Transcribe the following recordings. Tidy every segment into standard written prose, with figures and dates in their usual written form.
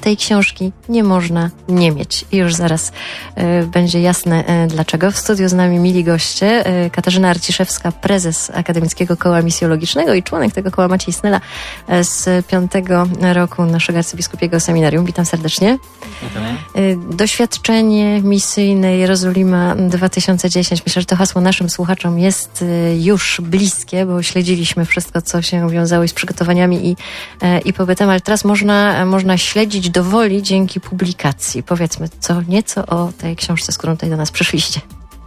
tej książki nie można nie mieć. I już zaraz będzie jasne dlaczego. W studiu z nami mili goście. Katarzyna Arciszewska, prezes Akademickiego Koła Misjologicznego i członek tego koła Maciej Snela z 5. roku naszego arcybiskupiego seminarium. Witam serdecznie. Witamy. Doświadczenie misyjne Jerozolima 2010. Myślę, że to hasło naszym słuchaczom jest już bliskie, bo śledziliśmy wszystko, co się wiązało z przygotowaniami i pobytem, ale teraz można śledzić dowoli dzięki publikacji. Powiedzmy nieco o tej książce, z którą tutaj do nas przyszliście.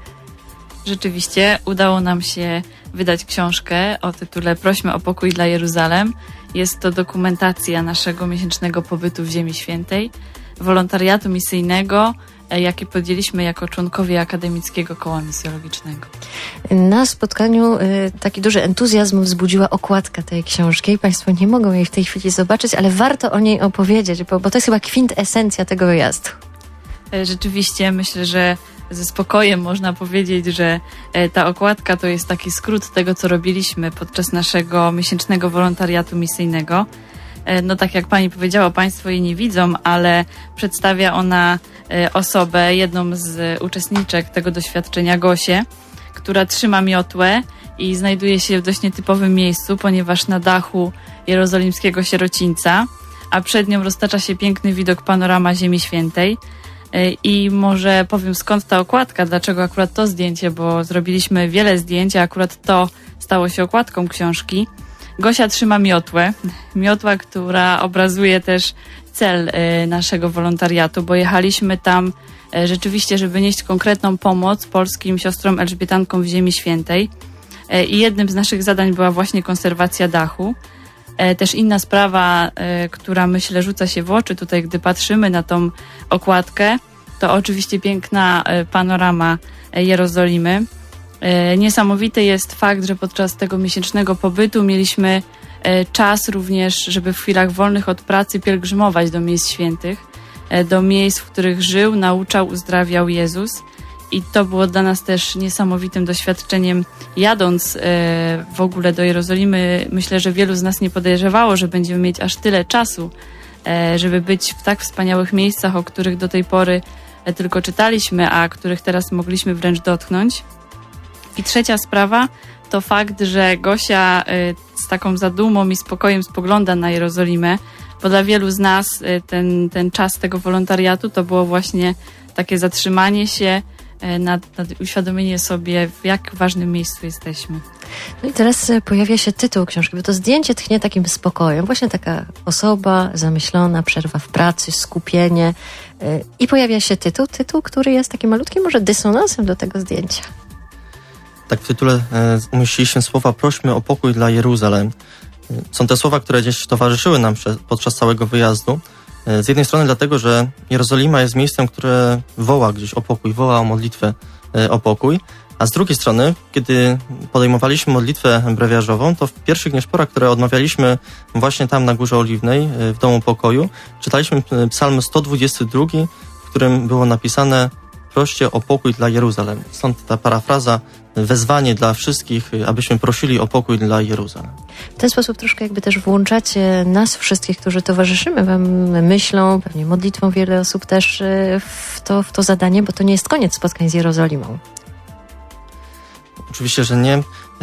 Rzeczywiście udało nam się wydać książkę o tytule Prośmy o pokój dla Jeruzalem. Jest to dokumentacja naszego miesięcznego pobytu w Ziemi Świętej, wolontariatu misyjnego, jaki podjęliśmy jako członkowie Akademickiego Koła Misjologicznego. Na spotkaniu taki duży entuzjazm wzbudziła okładka tej książki. Państwo nie mogą jej w tej chwili zobaczyć, ale warto o niej opowiedzieć, bo to jest chyba kwintesencja tego wyjazdu. Rzeczywiście myślę, że ze spokojem można powiedzieć, że ta okładka to jest taki skrót tego, co robiliśmy podczas naszego miesięcznego wolontariatu misyjnego. No tak jak pani powiedziała, państwo jej nie widzą, ale przedstawia ona osobę, jedną z uczestniczek tego doświadczenia, Gosię, która trzyma miotłę i znajduje się w dość nietypowym miejscu, ponieważ na dachu jerozolimskiego sierocińca, a przed nią roztacza się piękny widok panorama Ziemi Świętej. I może powiem, skąd ta okładka, dlaczego akurat to zdjęcie, bo zrobiliśmy wiele zdjęć, a akurat to stało się okładką książki. Gosia trzyma miotła, która obrazuje też cel naszego wolontariatu, bo jechaliśmy tam rzeczywiście, żeby nieść konkretną pomoc polskim siostrom elżbietankom w Ziemi Świętej. I jednym z naszych zadań była właśnie konserwacja dachu. Też inna sprawa, która myślę rzuca się w oczy tutaj, gdy patrzymy na tą okładkę, to oczywiście piękna panorama Jerozolimy. Niesamowity jest fakt, że podczas tego miesięcznego pobytu mieliśmy czas również, żeby w chwilach wolnych od pracy pielgrzymować do miejsc świętych, do miejsc, w których żył, nauczał, uzdrawiał Jezus. I to było dla nas też niesamowitym doświadczeniem. Jadąc w ogóle do Jerozolimy, myślę, że wielu z nas nie podejrzewało, że będziemy mieć aż tyle czasu, żeby być w tak wspaniałych miejscach, o których do tej pory tylko czytaliśmy, a których teraz mogliśmy wręcz dotknąć. I trzecia sprawa to fakt, że Gosia z taką zadumą i spokojem spogląda na Jerozolimę, bo dla wielu z nas ten czas tego wolontariatu to było właśnie takie zatrzymanie się, na uświadomienie sobie, w jak ważnym miejscu jesteśmy. No i teraz pojawia się tytuł książki, bo to zdjęcie tchnie takim spokojem. Właśnie taka osoba zamyślona, przerwa w pracy, skupienie i pojawia się tytuł, który jest takim malutkim może dysonansem do tego zdjęcia. Tak, w tytule umieściliśmy słowa Prośmy o pokój dla Jeruzalem. Są te słowa, które gdzieś towarzyszyły nam podczas całego wyjazdu. Z jednej strony dlatego, że Jerozolima jest miejscem, które woła gdzieś o pokój, woła o modlitwę o pokój, a z drugiej strony, kiedy podejmowaliśmy modlitwę brewiarzową, to w pierwszych nieszporach, które odmawialiśmy właśnie tam na Górze Oliwnej, w Domu Pokoju, czytaliśmy psalm 122, w którym było napisane proście o pokój dla Jeruzalem. Stąd ta parafraza, wezwanie dla wszystkich, abyśmy prosili o pokój dla Jeruzalem. W ten sposób troszkę jakby też włączacie nas wszystkich, którzy towarzyszymy wam myślą, pewnie modlitwą, wiele osób też w to zadanie, bo to nie jest koniec spotkań z Jerozolimą. Oczywiście, że nie.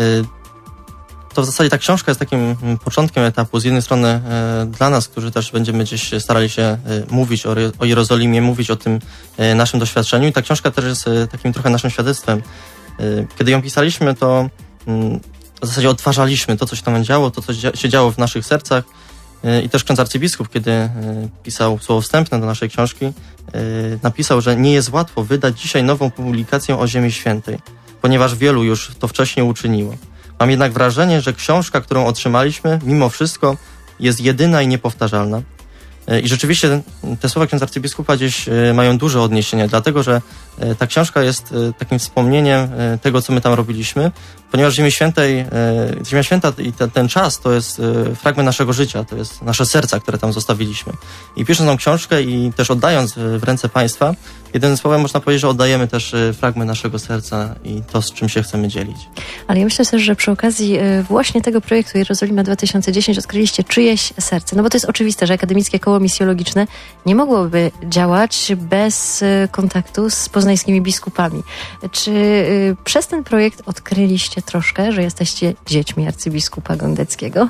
To w zasadzie ta książka jest takim początkiem etapu. Z jednej strony dla nas, którzy też będziemy gdzieś starali się mówić o Jerozolimie, mówić o tym naszym doświadczeniu, i ta książka też jest takim trochę naszym świadectwem. Kiedy ją pisaliśmy, to w zasadzie odtwarzaliśmy to, co się tam działo, to, co się działo w naszych sercach. I też ksiądz arcybiskup, kiedy pisał słowo wstępne do naszej książki, napisał, że nie jest łatwo wydać dzisiaj nową publikację o Ziemi Świętej, ponieważ wielu już to wcześniej uczyniło. Mam jednak wrażenie, że książka, którą otrzymaliśmy, mimo wszystko jest jedyna i niepowtarzalna. I rzeczywiście te słowa księdza arcybiskupa gdzieś mają duże odniesienie, dlatego że ta książka jest takim wspomnieniem tego, co my tam robiliśmy, ponieważ Ziemia Święta i ten czas to jest fragment naszego życia, to jest nasze serca, które tam zostawiliśmy. I pisząc tą książkę i też oddając w ręce państwa, jednym słowem można powiedzieć, że oddajemy też fragment naszego serca i to, z czym się chcemy dzielić. Ale ja myślę też, że przy okazji właśnie tego projektu Jerozolima 2010 odkryliście czyjeś serce. No bo to jest oczywiste, że Akademickie Koło Misjologiczne nie mogłoby działać bez kontaktu z poznańskimi biskupami. Czy przez ten projekt odkryliście troszkę, że jesteście dziećmi arcybiskupa Gondeckiego?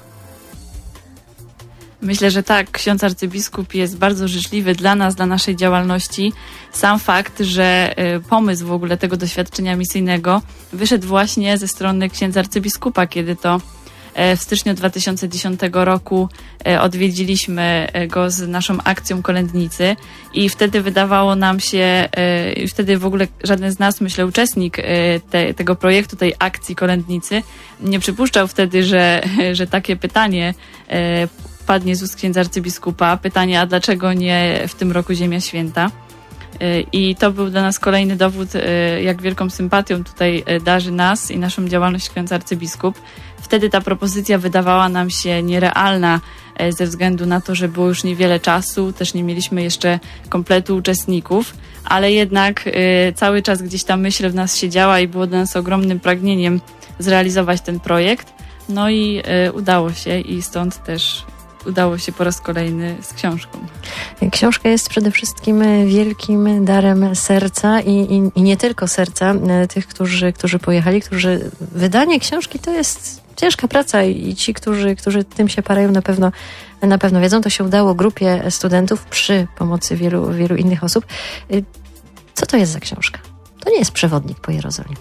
Myślę, że tak, ksiądz arcybiskup jest bardzo życzliwy dla nas, dla naszej działalności. Sam fakt, że pomysł w ogóle tego doświadczenia misyjnego wyszedł właśnie ze strony księdza arcybiskupa, kiedy to w styczniu 2010 roku odwiedziliśmy go z naszą akcją Kolędnicy i wtedy wydawało nam się, wtedy w ogóle żaden z nas, myślę, uczestnik tego projektu, tej akcji Kolędnicy nie przypuszczał wtedy, że takie pytanie padnie z ust księdza arcybiskupa. Pytanie, a dlaczego nie w tym roku Ziemia Święta? I to był dla nas kolejny dowód, jak wielką sympatią tutaj darzy nas i naszą działalność ksiądz arcybiskup. Wtedy ta propozycja wydawała nam się nierealna ze względu na to, że było już niewiele czasu, też nie mieliśmy jeszcze kompletu uczestników, ale jednak cały czas gdzieś ta myśl w nas siedziała i było dla nas ogromnym pragnieniem zrealizować ten projekt. No i udało się i stąd też udało się po raz kolejny z książką. Książka jest przede wszystkim wielkim darem serca i nie tylko serca tych, którzy pojechali, wydanie książki to jest ciężka praca i ci, którzy tym się parają, na pewno wiedzą. To się udało grupie studentów przy pomocy wielu innych osób. Co to jest za książka? To nie jest przewodnik po Jerozolimie.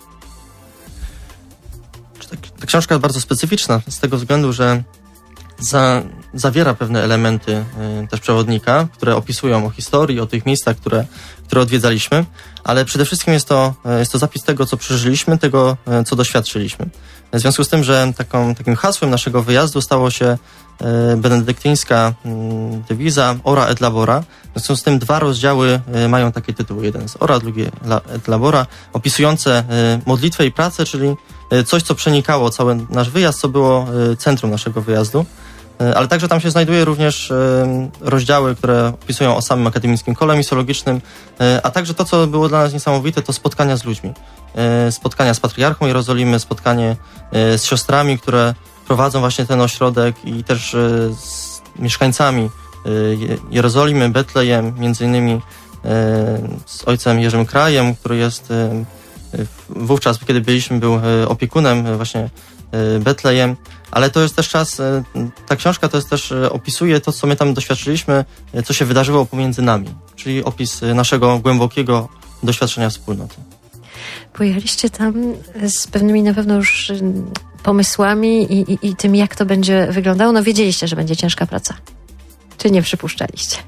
Ta książka jest bardzo specyficzna z tego względu, że zawiera pewne elementy też przewodnika, które opisują o historii, o tych miejscach, które odwiedzaliśmy, ale przede wszystkim jest to zapis tego, co przeżyliśmy, tego, co doświadczyliśmy. W związku z tym, że takim hasłem naszego wyjazdu stało się benedyktyńska dewiza Ora et Labora. W związku z tym 2 rozdziały mają takie tytuły. Jeden jest Ora, drugi et Labora, opisujące modlitwę i pracę, czyli coś, co przenikało cały nasz wyjazd, co było centrum naszego wyjazdu. Ale także tam się znajduje również rozdziały, które opisują o samym Akademickim Kole Misjologicznym, a także to, co było dla nas niesamowite, to spotkania z ludźmi. Spotkania z patriarchą Jerozolimy, spotkanie z siostrami, które prowadzą właśnie ten ośrodek i też z mieszkańcami Jerozolimy, Betlejem, między innymi z ojcem Jerzym Krajem, który jest wówczas, kiedy byliśmy, był opiekunem właśnie Betlejem, ale to jest też czas, ta książka to jest też opisuje to, co my tam doświadczyliśmy, co się wydarzyło pomiędzy nami, czyli opis naszego głębokiego doświadczenia wspólnoty. Pojechaliście tam z pewnymi na pewno już pomysłami i tym, jak to będzie wyglądało. No wiedzieliście, że będzie ciężka praca. Czy nie przypuszczaliście?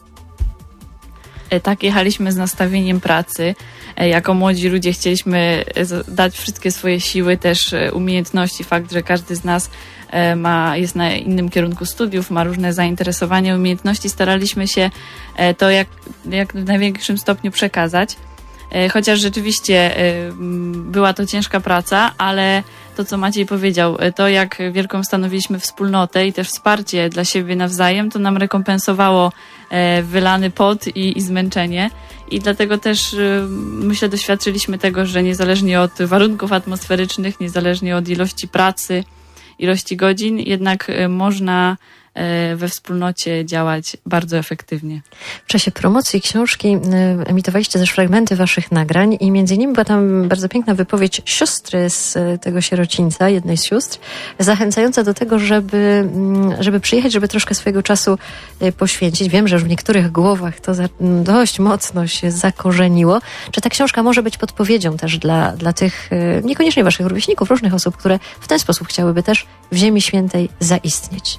Tak, jechaliśmy z nastawieniem pracy. Jako młodzi ludzie chcieliśmy dać wszystkie swoje siły, też umiejętności. Fakt, że każdy z nas jest na innym kierunku studiów, ma różne zainteresowania, umiejętności. Staraliśmy się to jak w największym stopniu przekazać. Chociaż rzeczywiście była to ciężka praca, ale to, co Maciej powiedział, to jak wielką stanowiliśmy wspólnotę i też wsparcie dla siebie nawzajem, to nam rekompensowało wylany pot i zmęczenie. I dlatego też, myślę, doświadczyliśmy tego, że niezależnie od warunków atmosferycznych, niezależnie od ilości pracy, ilości godzin, jednak można we wspólnocie działać bardzo efektywnie. W czasie promocji książki emitowaliście też fragmenty waszych nagrań i między innymi była tam bardzo piękna wypowiedź siostry z tego sierocińca, jednej z sióstr, zachęcająca do tego, żeby przyjechać, żeby troszkę swojego czasu poświęcić. Wiem, że już w niektórych głowach to dość mocno się zakorzeniło. Czy ta książka może być podpowiedzią też dla tych, niekoniecznie waszych rówieśników, różnych osób, które w ten sposób chciałyby też w Ziemi Świętej zaistnieć?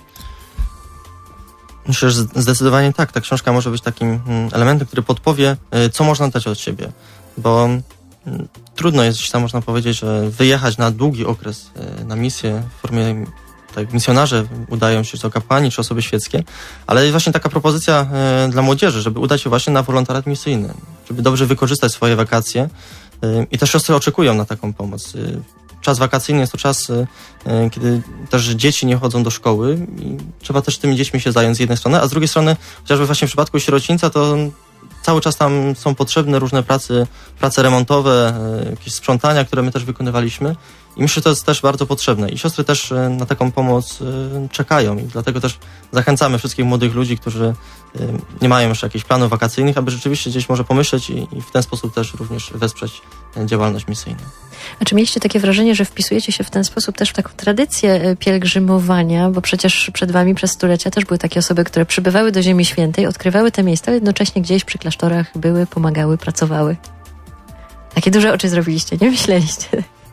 Myślę, że zdecydowanie tak. Ta książka może być takim elementem, który podpowie, co można dać od siebie. Bo trudno jest, jeśli tam można powiedzieć, że wyjechać na długi okres na misję w formie, tak, misjonarze udają się, czy to kapłani, czy osoby świeckie, ale jest właśnie taka propozycja dla młodzieży, żeby udać się właśnie na wolontariat misyjny, żeby dobrze wykorzystać swoje wakacje i te siostry oczekują na taką pomoc. Czas wakacyjny jest to czas, kiedy też dzieci nie chodzą do szkoły i trzeba też tymi dziećmi się zająć z jednej strony, a z drugiej strony, chociażby właśnie w przypadku sierocińca, to cały czas tam są potrzebne różne prace remontowe, jakieś sprzątania, które my też wykonywaliśmy. I myślę, że to jest też bardzo potrzebne. I siostry też na taką pomoc czekają. I dlatego też zachęcamy wszystkich młodych ludzi, którzy nie mają jeszcze jakichś planów wakacyjnych, aby rzeczywiście gdzieś może pomyśleć i w ten sposób też również wesprzeć działalność misyjną. A czy mieliście takie wrażenie, że wpisujecie się w ten sposób też w taką tradycję pielgrzymowania, bo przecież przed wami przez stulecia też były takie osoby, które przybywały do Ziemi Świętej, odkrywały te miejsca, ale jednocześnie gdzieś przy klasztorach były, pomagały, pracowały. Takie duże oczy zrobiliście, nie myśleliście?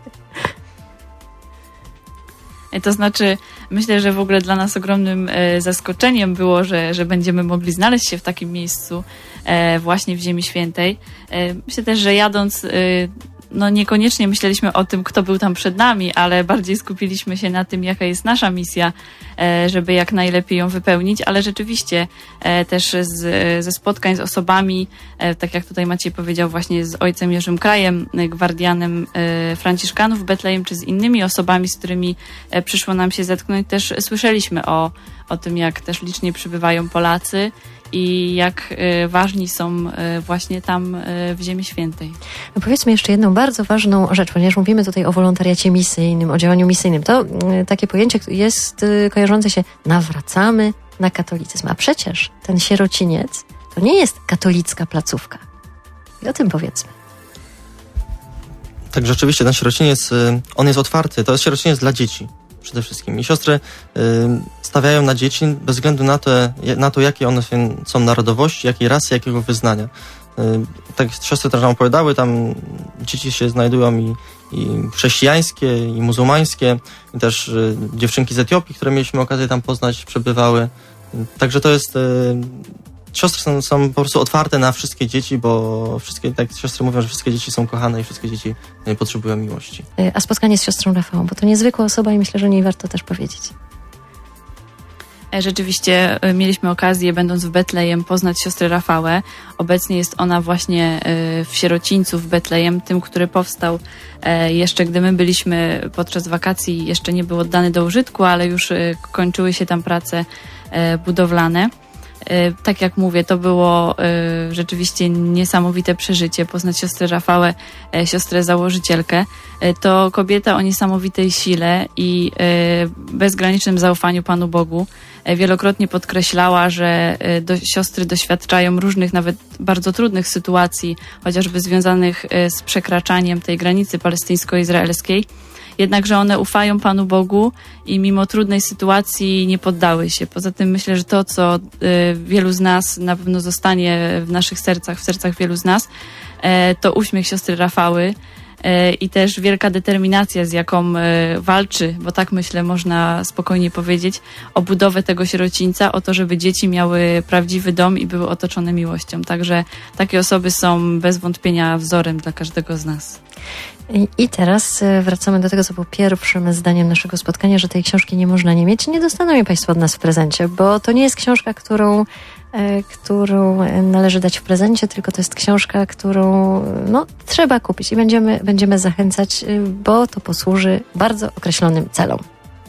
To znaczy, myślę, że w ogóle dla nas ogromnym zaskoczeniem było, że będziemy mogli znaleźć się w takim miejscu właśnie w Ziemi Świętej. Myślę też, że jadąc, no niekoniecznie myśleliśmy o tym, kto był tam przed nami, ale bardziej skupiliśmy się na tym, jaka jest nasza misja, żeby jak najlepiej ją wypełnić, ale rzeczywiście też ze spotkań z osobami, tak jak tutaj Maciej powiedział, właśnie z ojcem Jerzym Krajem, gwardianem Franciszkanów w Betlejem, czy z innymi osobami, z którymi przyszło nam się zetknąć, też słyszeliśmy o tym, jak też licznie przybywają Polacy i jak ważni są właśnie tam w Ziemi Świętej. No powiedzmy jeszcze jedną bardzo ważną rzecz, ponieważ mówimy tutaj o wolontariacie misyjnym, o działaniu misyjnym. To takie pojęcie jest kojarzące się, nawracamy na katolicyzm. A przecież ten sierociniec to nie jest katolicka placówka. I o tym powiedzmy. Tak, rzeczywiście ten sierociniec, on jest otwarty. To jest sierociniec dla dzieci przede wszystkim. I siostry stawiają na dzieci bez względu na to, jakie one są narodowości, jakiej rasy, jakiego wyznania. Tak siostry też nam opowiadały, tam dzieci się znajdują i chrześcijańskie, i muzułmańskie, i też dziewczynki z Etiopii, które mieliśmy okazję tam poznać, przebywały. Także to jest... Siostry są po prostu otwarte na wszystkie dzieci, bo wszystkie, tak siostry mówią, że wszystkie dzieci są kochane i wszystkie dzieci potrzebują miłości. A spotkanie z siostrą Rafałą, bo to niezwykła osoba i myślę, że o niej warto też powiedzieć. Rzeczywiście mieliśmy okazję, będąc w Betlejem, poznać siostrę Rafałę. Obecnie jest ona właśnie w sierocińcu w Betlejem, tym, który powstał jeszcze, gdy my byliśmy podczas wakacji, jeszcze nie był oddany do użytku, ale już kończyły się tam prace budowlane. Tak jak mówię, to było rzeczywiście niesamowite przeżycie, poznać siostrę Rafałę, siostrę założycielkę. To kobieta o niesamowitej sile i bezgranicznym zaufaniu Panu Bogu. Wielokrotnie podkreślała, że siostry doświadczają różnych, nawet bardzo trudnych sytuacji, chociażby związanych z przekraczaniem tej granicy palestyńsko-izraelskiej. Jednakże one ufają Panu Bogu i mimo trudnej sytuacji nie poddały się. Poza tym myślę, że to, co wielu z nas na pewno zostanie w naszych sercach, w sercach wielu z nas, to uśmiech siostry Rafały i też wielka determinacja, z jaką walczy, bo tak myślę, można spokojnie powiedzieć, o budowę tego sierocińca, o to, żeby dzieci miały prawdziwy dom i były otoczone miłością. Także takie osoby są bez wątpienia wzorem dla każdego z nas. I teraz wracamy do tego, co było pierwszym zdaniem naszego spotkania, że tej książki nie można nie mieć. Nie dostaną jej Państwo od nas w prezencie, bo to nie jest książka, którą należy dać w prezencie, tylko to jest książka, którą trzeba kupić i będziemy zachęcać, bo to posłuży bardzo określonym celom.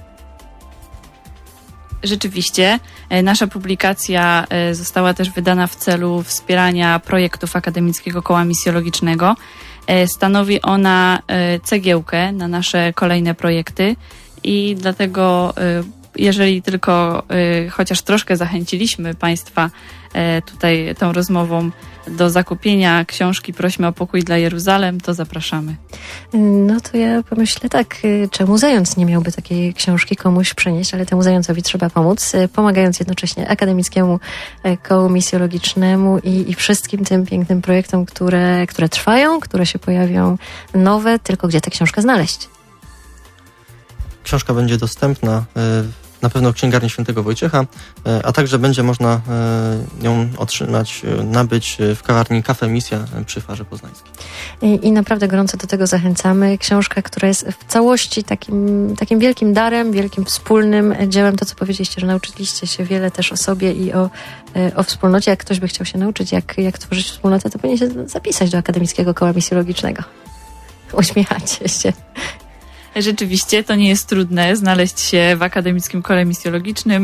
Rzeczywiście, nasza publikacja została też wydana w celu wspierania projektów Akademickiego Koła Misjologicznego. Stanowi ona cegiełkę na nasze kolejne projekty i dlatego, jeżeli tylko chociaż troszkę zachęciliśmy Państwa tutaj tą rozmową do zakupienia książki Prośmy o pokój dla Jeruzalem, to zapraszamy. No to ja pomyślę tak, czemu zając nie miałby takiej książki komuś przynieść, ale temu zającowi trzeba pomóc, pomagając jednocześnie Akademickiemu Kołu Misjologicznemu i wszystkim tym pięknym projektom, które trwają, które się pojawią nowe, tylko gdzie tę książkę znaleźć? Książka będzie dostępna na pewno w księgarni Świętego Wojciecha, a także będzie można ją otrzymać, nabyć w kawarni Cafe Misja przy Farze Poznańskiej. I naprawdę gorąco do tego zachęcamy. Książka, która jest w całości takim wielkim darem, wielkim wspólnym dziełem. To, co powiedzieliście, że nauczyliście się wiele też o sobie i o wspólnocie. Jak ktoś by chciał się nauczyć, jak tworzyć wspólnotę, to powinien się zapisać do Akademickiego Koła Misjologicznego. Uśmiechacie się. Rzeczywiście, to nie jest trudne znaleźć się w Akademickim Kole Misjologicznym.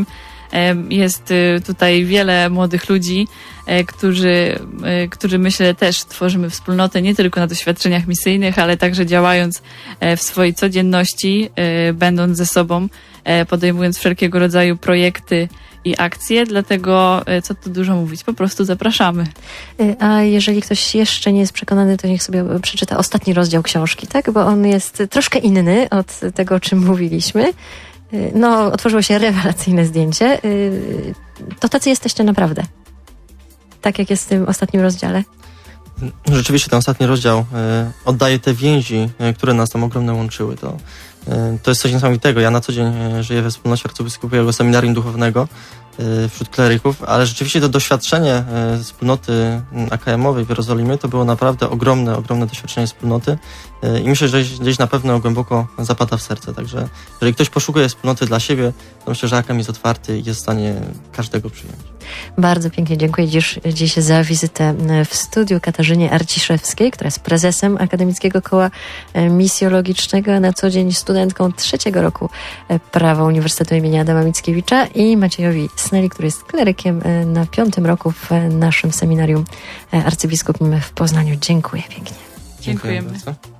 Jest tutaj wiele młodych ludzi, którzy myślę też tworzymy wspólnotę nie tylko na doświadczeniach misyjnych, ale także działając w swojej codzienności, będąc ze sobą, podejmując wszelkiego rodzaju projekty i akcje, dlatego co tu dużo mówić, po prostu zapraszamy. A jeżeli ktoś jeszcze nie jest przekonany, to niech sobie przeczyta ostatni rozdział książki, tak? Bo on jest troszkę inny od tego, o czym mówiliśmy. No, otworzyło się rewelacyjne zdjęcie. To tacy jesteście naprawdę. Tak jak jest w tym ostatnim rozdziale. Rzeczywiście ten ostatni rozdział oddaje te więzi, które nas tam ogromne łączyły. To jest coś niesamowitego. Ja na co dzień żyję we wspólnocie arcybiskupiego seminarium duchownego wśród kleryków, ale rzeczywiście to doświadczenie wspólnoty AKM-owej w Jerozolimie to było naprawdę ogromne doświadczenie wspólnoty i myślę, że gdzieś na pewno głęboko zapada w serce. Także jeżeli ktoś poszukuje wspólnoty dla siebie, to myślę, że AKM jest otwarty i jest w stanie każdego przyjąć. Bardzo pięknie dziękuję dziś za wizytę w studiu Katarzynie Arciszewskiej, która jest prezesem Akademickiego Koła Misjologicznego, a na co dzień studentką 3. roku prawa Uniwersytetu imienia Adama Mickiewicza, i Maciejowi Sneli, który jest klerykiem na 5. roku w naszym seminarium arcybiskupim w Poznaniu. Dziękuję pięknie. Dziękujemy. Bardzo.